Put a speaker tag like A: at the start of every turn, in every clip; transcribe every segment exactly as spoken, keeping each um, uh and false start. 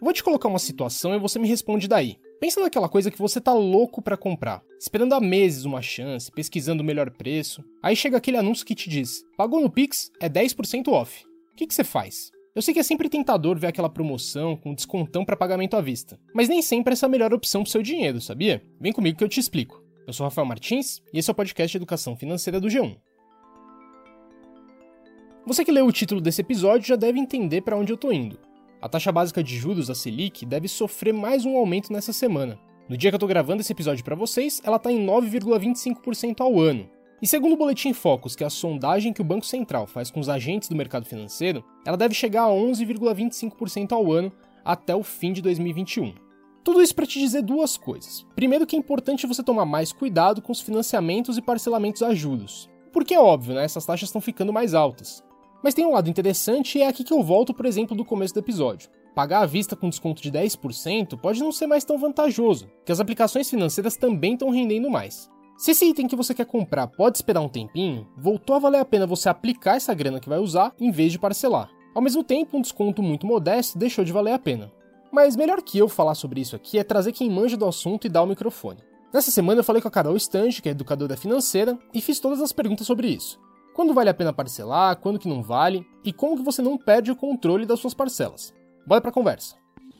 A: Eu vou te colocar uma situação e você me responde daí. Pensa naquela coisa que você tá louco pra comprar, esperando há meses uma chance, pesquisando o melhor preço. Aí chega aquele anúncio que te diz, pagou no Pix, é dez por cento off. O que que você faz? Eu sei que é sempre tentador ver aquela promoção com descontão para pagamento à vista, mas nem sempre essa é a melhor opção pro seu dinheiro, sabia? Vem comigo que eu te explico. Eu sou Rafael Martins e esse é o podcast de Educação Financeira do G um. Você que leu o título desse episódio já deve entender para onde eu tô indo. A taxa básica de juros, a Selic, deve sofrer mais um aumento nessa semana. No dia que eu tô gravando esse episódio para vocês, ela tá em nove vírgula vinte e cinco por cento ao ano. E segundo o Boletim Focus, que é a sondagem que o Banco Central faz com os agentes do mercado financeiro, ela deve chegar a onze vírgula vinte e cinco por cento ao ano até o fim de dois mil e vinte e um. Tudo isso para te dizer duas coisas. Primeiro que é importante você tomar mais cuidado com os financiamentos e parcelamentos a juros. Porque é óbvio, né? Essas taxas estão ficando mais altas. Mas tem um lado interessante e é aqui que eu volto, por exemplo, do começo do episódio. Pagar à vista com desconto de dez por cento pode não ser mais tão vantajoso, porque as aplicações financeiras também estão rendendo mais. Se esse item que você quer comprar pode esperar um tempinho, voltou a valer a pena você aplicar essa grana que vai usar em vez de parcelar. Ao mesmo tempo, um desconto muito modesto deixou de valer a pena. Mas melhor que eu falar sobre isso aqui é trazer quem manja do assunto e dar o microfone. Nessa semana eu falei com a Carol Stange, que é educadora financeira, e fiz todas as perguntas sobre isso. Quando vale a pena parcelar, quando que não vale, e como que você não perde o controle das suas parcelas. Bora pra conversa.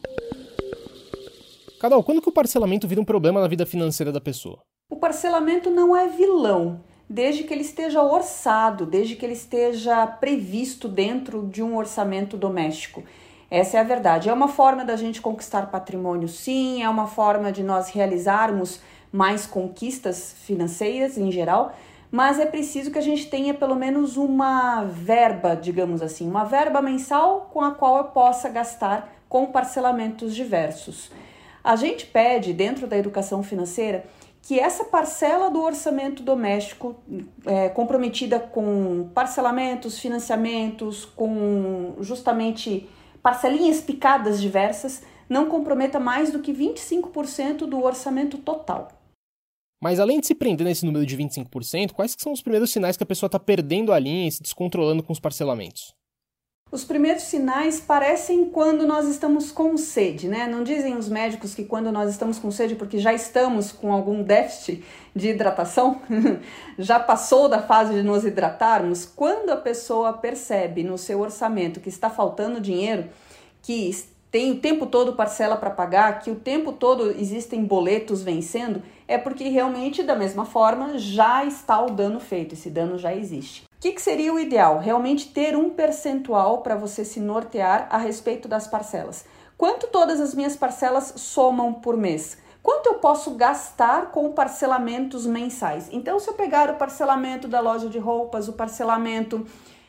A: Carol, quando que o parcelamento vira um problema na vida financeira da pessoa?
B: O parcelamento não é vilão, desde que ele esteja orçado, desde que ele esteja previsto dentro de um orçamento doméstico. Essa é a verdade. É uma forma da gente conquistar patrimônio, sim, é uma forma de nós realizarmos mais conquistas financeiras em geral, mas é preciso que a gente tenha pelo menos uma verba, digamos assim, uma verba mensal com a qual eu possa gastar com parcelamentos diversos. A gente pede, dentro da educação financeira, que essa parcela do orçamento doméstico, é, comprometida com parcelamentos, financiamentos, com justamente parcelinhas picadas diversas, não comprometa mais do que vinte e cinco por cento do orçamento total.
A: Mas além de se prender nesse número de vinte e cinco por cento, quais que são os primeiros sinais que a pessoa está perdendo a linha e se descontrolando com os parcelamentos?
B: Os primeiros sinais parecem quando nós estamos com sede, né? Não dizem os médicos que quando nós estamos com sede porque já estamos com algum déficit de hidratação, já passou da fase de nos hidratarmos? Quando a pessoa percebe no seu orçamento que está faltando dinheiro, que tem o tempo todo parcela para pagar, que o tempo todo existem boletos vencendo, é porque realmente, da mesma forma, já está o dano feito, esse dano já existe. O que, que seria o ideal? Realmente ter um percentual para você se nortear a respeito das parcelas. Quanto todas as minhas parcelas somam por mês? Quanto eu posso gastar com parcelamentos mensais? Então, se eu pegar o parcelamento da loja de roupas, o parcelamento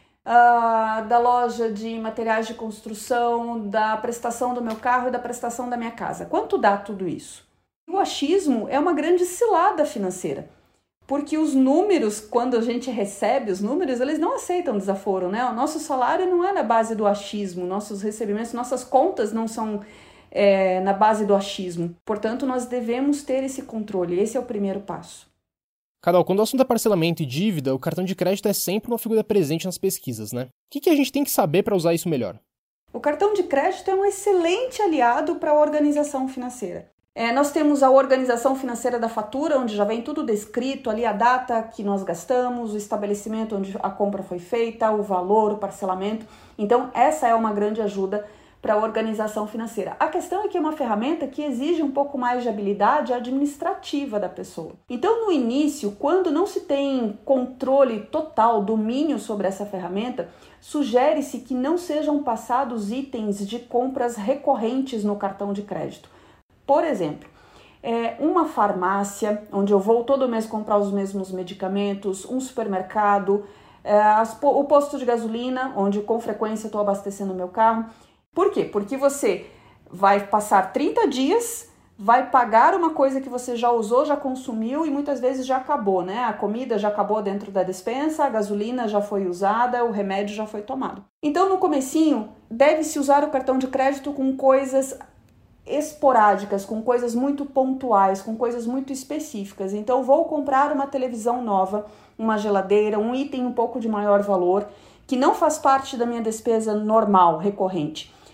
B: Uh, da loja de materiais de construção, da prestação do meu carro e da prestação da minha casa. Quanto dá tudo isso? O achismo é uma grande cilada financeira, porque os números, quando a gente recebe os números, eles não aceitam desaforo, né? O nosso salário não é na base do achismo, nossos recebimentos, nossas contas não são é, na base do achismo. Portanto, nós devemos ter esse controle, esse é o primeiro passo.
A: Carol, quando o assunto é parcelamento e dívida, o cartão de crédito é sempre uma figura presente nas pesquisas, né? O que, que a gente tem que saber para usar isso melhor?
B: O cartão de crédito é um excelente aliado para a organização financeira. É, nós temos a organização financeira da fatura, onde já vem tudo descrito, ali a data que nós gastamos, o estabelecimento onde a compra foi feita, o valor, o parcelamento. Então, essa é uma grande ajuda para a organização financeira. A questão é que é uma ferramenta que exige um pouco mais de habilidade administrativa da pessoa. Então, no início, quando não se tem controle total, domínio sobre essa ferramenta, sugere-se que não sejam passados itens de compras recorrentes no cartão de crédito. Por exemplo, é uma farmácia, onde eu vou todo mês comprar os mesmos medicamentos, um supermercado, é, o posto de gasolina, onde com frequência estou abastecendo meu carro. Por quê? Porque você vai passar trinta dias, vai pagar uma coisa que você já usou, já consumiu e muitas vezes já acabou, né? A comida já acabou dentro da despensa, a gasolina já foi usada, o remédio já foi tomado. Então, no comecinho, deve-se usar o cartão de crédito com coisas esporádicas, com coisas muito pontuais, com coisas muito específicas. Então, vou comprar uma televisão nova, uma geladeira, um item um pouco de maior valor, que não faz parte da minha despesa normal, recorrente.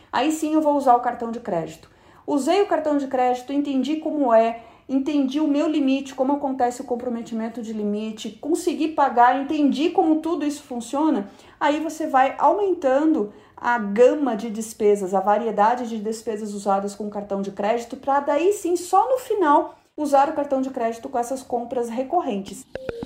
B: aí sim eu vou usar o cartão de crédito. Usei o cartão de crédito, entendi como é, entendi o meu limite, como acontece o comprometimento de limite, consegui pagar, entendi como tudo isso funciona, aí você vai aumentando a gama de despesas, a variedade de despesas usadas com o cartão de crédito, para daí sim, só no final, usar o cartão de crédito com essas compras recorrentes.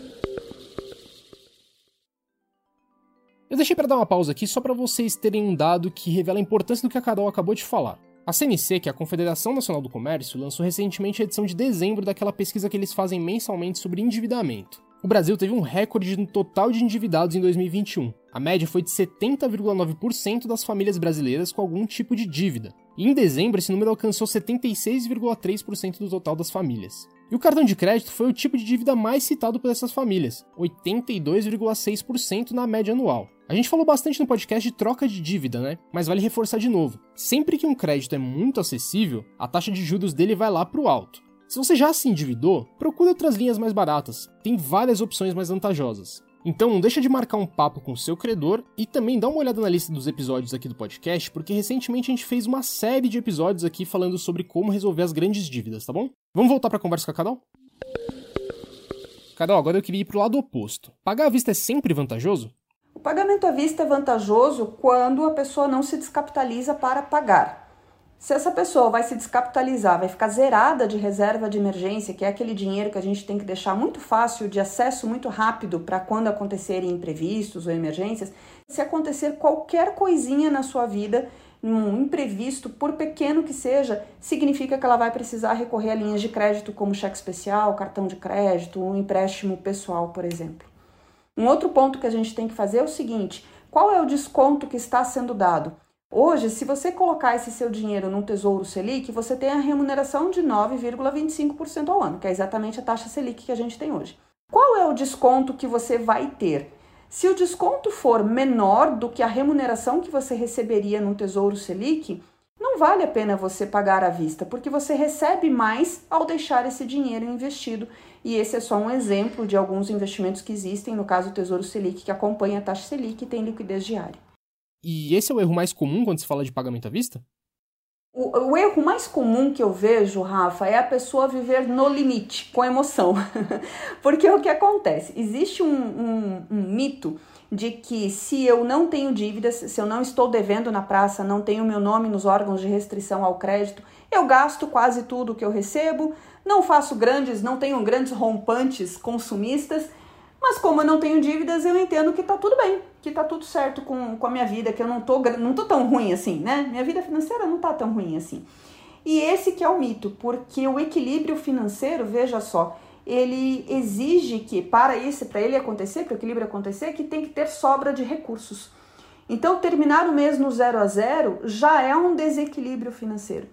A: Eu deixei para dar uma pausa aqui só para vocês terem um dado que revela a importância do que a Carol acabou de falar. A C N C, que é a Confederação Nacional do Comércio, lançou recentemente a edição de dezembro daquela pesquisa que eles fazem mensalmente sobre endividamento. O Brasil teve um recorde no total de endividados em dois mil e vinte e um. A média foi de setenta vírgula nove por cento das famílias brasileiras com algum tipo de dívida. E em dezembro esse número alcançou setenta e seis vírgula três por cento do total das famílias. E o cartão de crédito foi o tipo de dívida mais citado por essas famílias, oitenta e dois vírgula seis por cento na média anual. A gente falou bastante no podcast de troca de dívida, né? Mas vale reforçar de novo. Sempre que um crédito é muito acessível, a taxa de juros dele vai lá pro alto. Se você já se endividou, procure outras linhas mais baratas. Tem várias opções mais vantajosas. Então não deixa de marcar um papo com o seu credor e também dá uma olhada na lista dos episódios aqui do podcast, porque recentemente a gente fez uma série de episódios aqui falando sobre como resolver as grandes dívidas, tá bom? Vamos voltar pra conversa com a Carol? Carol, agora eu queria ir pro lado oposto. Pagar à vista é sempre vantajoso?
B: O pagamento à vista é vantajoso quando a pessoa não se descapitaliza para pagar. Se essa pessoa vai se descapitalizar, vai ficar zerada de reserva de emergência, que é aquele dinheiro que a gente tem que deixar muito fácil, de acesso muito rápido para quando acontecerem imprevistos ou emergências, se acontecer qualquer coisinha na sua vida, um imprevisto, por pequeno que seja, significa que ela vai precisar recorrer a linhas de crédito como cheque especial, cartão de crédito, um empréstimo pessoal, por exemplo. Um outro ponto que a gente tem que fazer é o seguinte: qual é o desconto que está sendo dado? Hoje, se você colocar esse seu dinheiro num Tesouro Selic, você tem a remuneração de nove vírgula vinte e cinco por cento ao ano, que é exatamente a taxa Selic que a gente tem hoje. Qual é o desconto que você vai ter? Se o desconto for menor do que a remuneração que você receberia num Tesouro Selic, não vale a pena você pagar à vista, porque você recebe mais ao deixar esse dinheiro investido. E esse é só um exemplo de alguns investimentos que existem, no caso o Tesouro Selic, que acompanha a taxa Selic e tem liquidez diária.
A: E esse é o erro mais comum quando se fala de pagamento à vista?
B: O, o erro mais comum que eu vejo, Rafa, é a pessoa viver no limite, com emoção. Porque o que acontece? Existe um, um, um mito de que se eu não tenho dívidas, se eu não estou devendo na praça, não tenho meu nome nos órgãos de restrição ao crédito, eu gasto quase tudo que eu recebo, não faço grandes, não tenho grandes rompantes consumistas, mas como eu não tenho dívidas, eu entendo que tá tudo bem, que tá tudo certo com, com a minha vida, que eu não tô, não tô tão ruim assim, né? Minha vida financeira não tá tão ruim assim. E esse que é o mito, porque o equilíbrio financeiro, veja só, ele exige que, para isso, para ele acontecer, para o equilíbrio acontecer, que tem que ter sobra de recursos. Então, terminar o mês no zero a zero já é um desequilíbrio financeiro.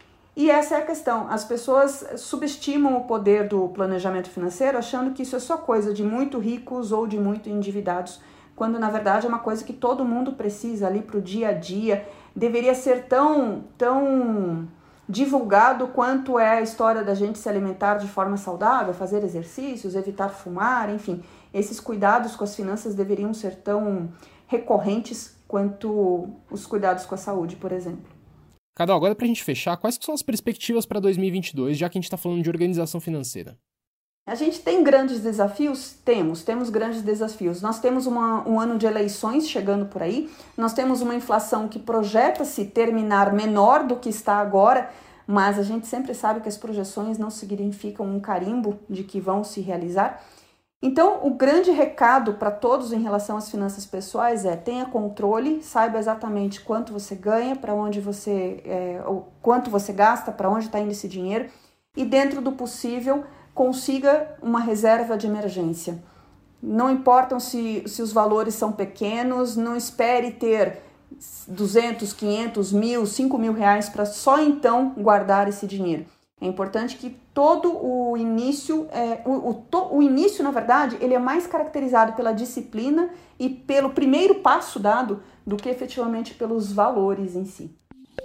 B: E essa é a questão, as pessoas subestimam o poder do planejamento financeiro achando que isso é só coisa de muito ricos ou de muito endividados, quando na verdade é uma coisa que todo mundo precisa ali para o dia a dia, deveria ser tão, tão divulgado quanto é a história da gente se alimentar de forma saudável, fazer exercícios, evitar fumar, enfim, esses cuidados com as finanças deveriam ser tão recorrentes quanto os cuidados com a saúde, por exemplo.
A: Carol, agora pra gente fechar, quais que são as perspectivas para dois mil e vinte e dois, já que a gente está falando de organização financeira?
B: A gente tem grandes desafios? Temos, temos grandes desafios. Nós temos uma, um ano de eleições chegando por aí, nós temos uma inflação que projeta-se terminar menor do que está agora, mas a gente sempre sabe que as projeções não significam um carimbo de que vão se realizar. Então, o grande recado para todos em relação às finanças pessoais é: tenha controle, saiba exatamente quanto você ganha, para onde você, é, ou quanto você gasta, para onde está indo esse dinheiro, e dentro do possível, consiga uma reserva de emergência. Não importam se, se os valores são pequenos, não espere ter duzentos, quinhentos, mil, cinco mil reais para só então guardar esse dinheiro. É importante que todo o início, é, o, o, to, o início, na verdade, ele é mais caracterizado pela disciplina e pelo primeiro passo dado do que efetivamente pelos valores em si.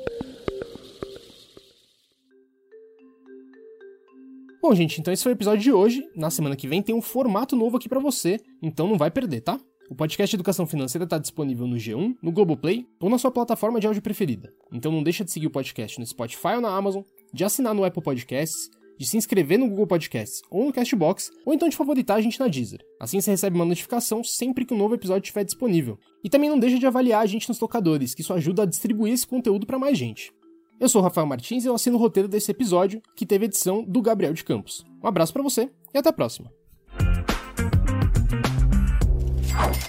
A: Bom, gente, então esse foi o episódio de hoje. Na semana que vem tem um formato novo aqui pra você, então não vai perder, tá? O podcast Educação Financeira está disponível no G um, no Globoplay ou na sua plataforma de áudio preferida. Então não deixa de seguir o podcast no Spotify ou na Amazon, de assinar no Apple Podcasts, de se inscrever no Google Podcasts ou no Castbox, ou então de favoritar a gente na Deezer. Assim você recebe uma notificação sempre que um novo episódio estiver disponível. E também não deixa de avaliar a gente nos tocadores, que isso ajuda a distribuir esse conteúdo para mais gente. Eu sou o Rafael Martins e eu assino o roteiro desse episódio, que teve edição do Gabriel de Campos. Um abraço para você e até a próxima.